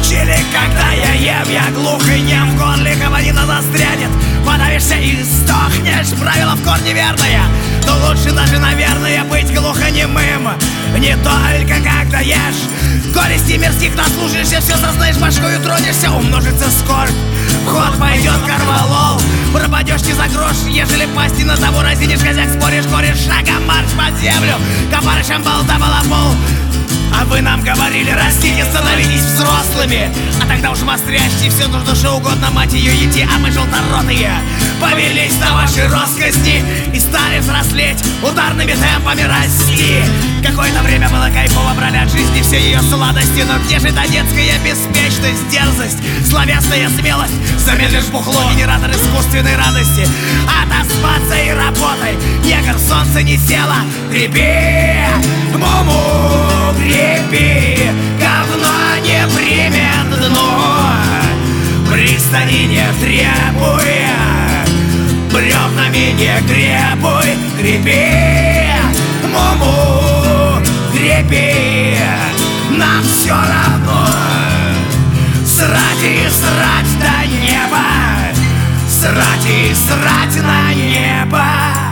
учили, когда я ем, я глух и нем, в горле говорина застрянет, подавишься и сдохнешь. Правило в корне верное, но лучше даже, наверное, быть глухонемым. Не только когда ешь, горести мерзких наслушаешься, все сознаешь, башкою тронешься, умножится скорбь. В ход пойдет корвалол, пропадешь не за грош, ежели пасти на того разинишь, козяк споришь, корешь, шагом марш под землю, копарышем болта балабол. А вы нам говорили, растите, становитесь взрослыми. А тогда уж мострящие, все нужно что угодно, мать ее, идти. А мы желторотые повелись на ваши роскости и стали взрослеть, ударными темпами расти. Какое-то время было кайфово, брали от жизни все ее сладости. Но где же та детская беспечность, дерзость, словесная смелость? Замедлишь бухло, генератор искусственной радости. Отоспаться и работай, негр, солнце не село. Греби, муму, греби, говно не примет дно, пристани не требуя, бревнами не гребуй. Греби, муму, греби, нам все равно. Срать и срать до неба, срать и срать на небо.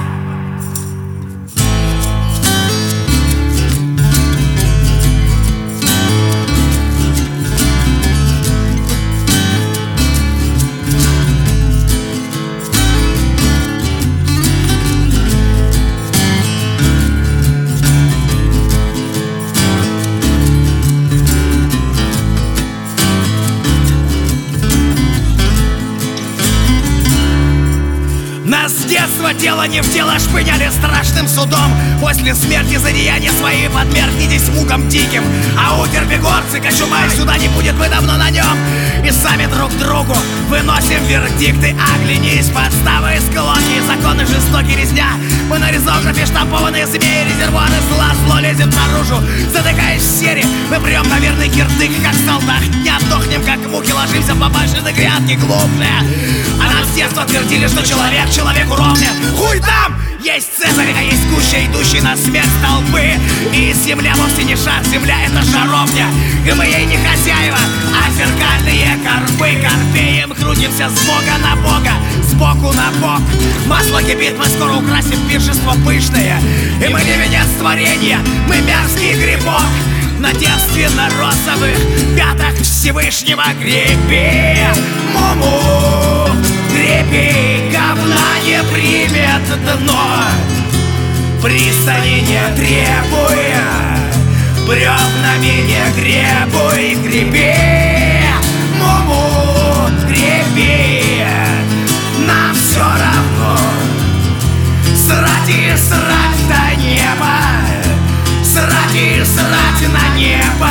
Нас с детства дело не в дело шпыняли страшным судом. После смерти за деяния свои подвергнитесь мукам диким. А утерпегорцы, кочумай, сюда не будет, мы давно на нем. И сами друг другу выносим вердикты. Оглянись, подставы, склоки, законы жестокие, резня. Мы на ризографе штампованные змеи, резервуары зла, зло лезет наружу. Затыкаешь в сере, мы прям на верный кирдык, как солдат. Не отдохнем, как мухи, ложимся по башенной грядке глубже. А нам с детства твердили, что человек человеку ровня. Хуй там! Есть Цезарь, а есть гуща, идущий на смерть толпы. И земля вовсе не шар, земля — это жаровня. И мы ей не хозяева, а зеркальные карпы. Корпеем крутимся с бога на бога, с боку на бок. Масло кипит, мы скоро украсим пиршество пышное. И мы не венец творения, мы мерзкий грибок. На девственно-розовых пятах Всевышнего. Греби, муму, греби, говна не примет дно, пристани не требуя, бревнами не гребуй. Греби, муму, греби, нам все равно. Срать и срать до неба, срать и срать на небо.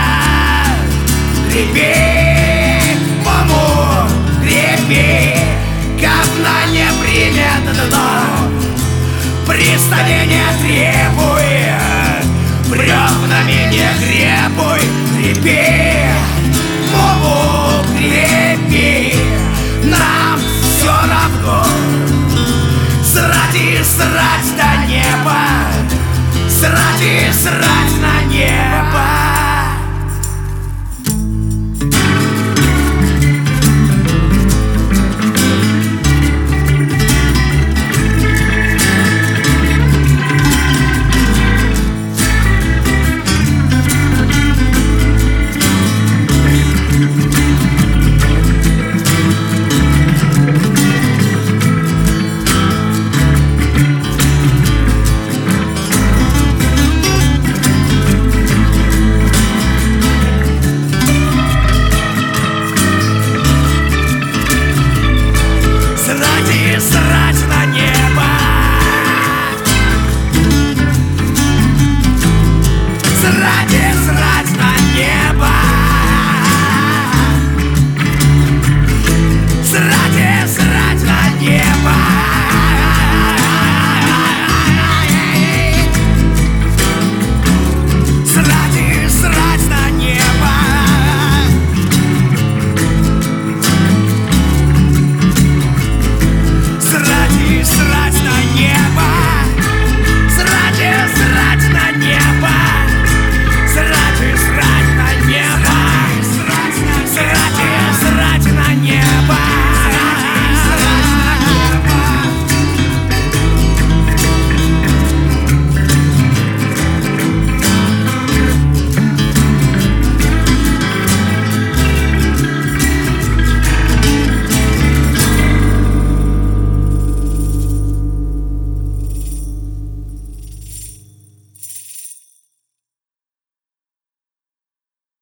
Греби, муму, греби, говна не примет дно, пристани не требуя, бревнами не гребуй. Греби,